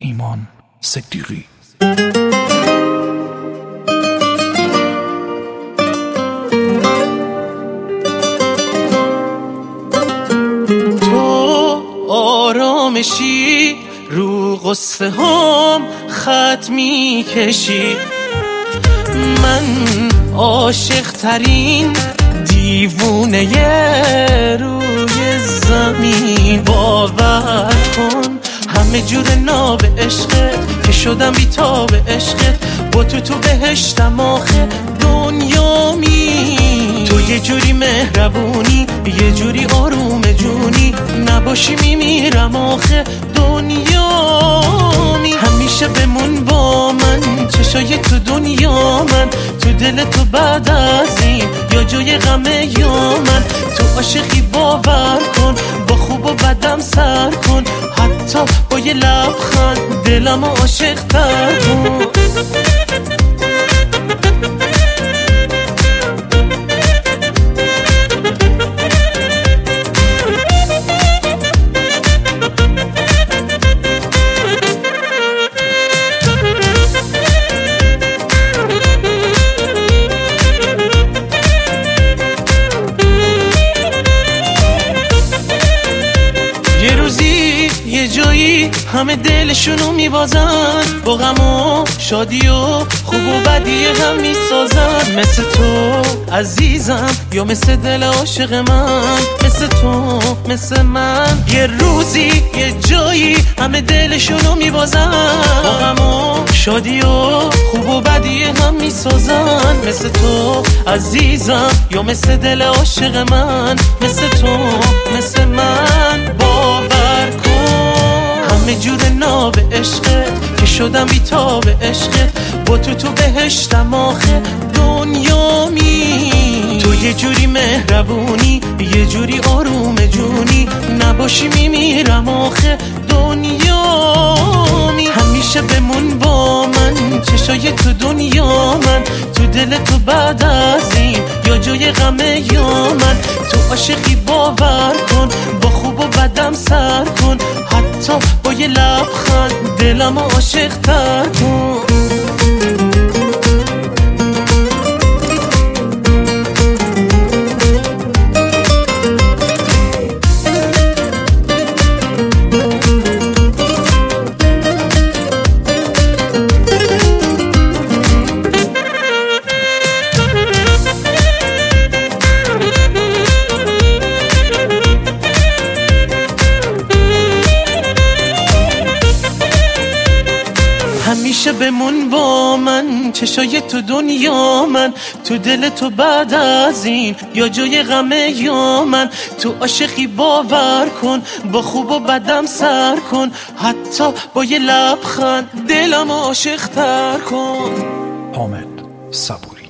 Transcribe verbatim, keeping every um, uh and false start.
ایمان صدیقی. تو آرامشی رو قصه هم خط می کشی، من عاشق ترین دیوونه روی زمین. باور کن همه جور ناب عشقت که شدم بی تاب عشقت، با تو تو بهشتم آخه دنیامی. تو یه جوری مهربونی، یه جوری آروم جونی، نباشی میمیرم آخه دنیامی. همیشه بمون با من، چشای تو دنیا من، تو دل تو بعد از این یا جای غمه یا من. تو عاشقی باور کن، با خوب و بدم سر کن، حتی با یه لبخند دلم عاشق تر کن. یه روزی یه جایی همه دلشونو میبازن، با غم و شادی و خوب و بدی هم میسازن. مثل تو عزیزم یا مثل دل عاشق من، مثل تو مثل من. یه روزی یه جایی همه دلشونو میبازن، با غم و شادی و خوب و بدی هم میسازن. مثل تو عزیزم یا مثل دل عاشق من، مثل تو مثل من. باور کن همه جور ناب عشقت که شدم بی تاب عشقت، با تو تو بهشتم آخه دنیامی. تو یه جوری مهربونی، یه جوری آروم جونی، نباشی میمیرم آخه دنیامی. همیشه بمون با من، چشای تو دنیا من، تو دل تو بعد از این یا جای غمه یا من. تو عاشقی باور کن، با خوب و بدم سر کن، حتی با یه لبخند دلم عاشق تر کن. همیشه بمون با من، چشای تو دنیا من، تو دل تو بعد از این یا جای غمه یا من. تو عاشقی باور کن، با خوب و بدم سر کن، حتی با یه لبخند دلم عاشق تر کن. حامد صبوری.